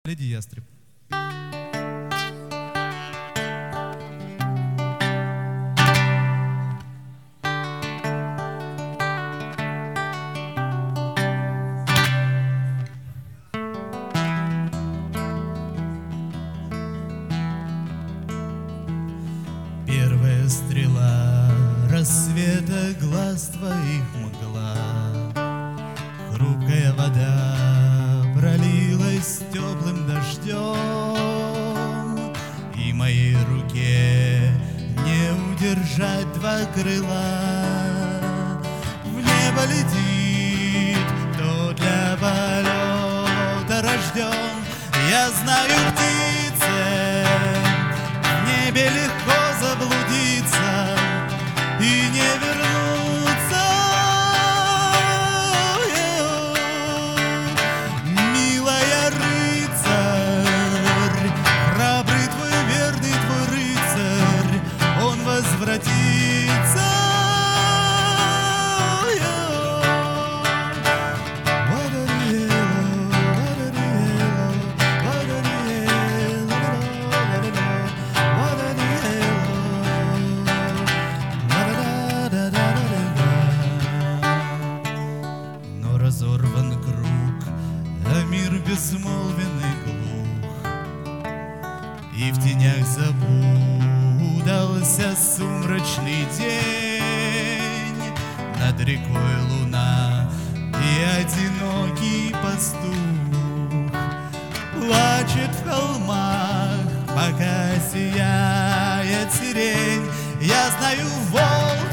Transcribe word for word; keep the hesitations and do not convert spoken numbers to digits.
Леди Ястреб. Первая стрела рассвета, глаз твоих мгла, хрупкая вода пролилась теплым дождем, и моей руке не удержать два крыла. В небо летит, кто для полета рожден. Я знаю, птице, в небе легко заблудиться и не вернуться. Милая рыцарь, храбрый твой, верный твой рыцарь, он возвратится. Разорван круг, а мир безмолвен и глух, и в тенях запутался сумрачный день. Над рекой луна и одинокий пастух плачет в холмах, пока сияет сирень. Я знаю, волк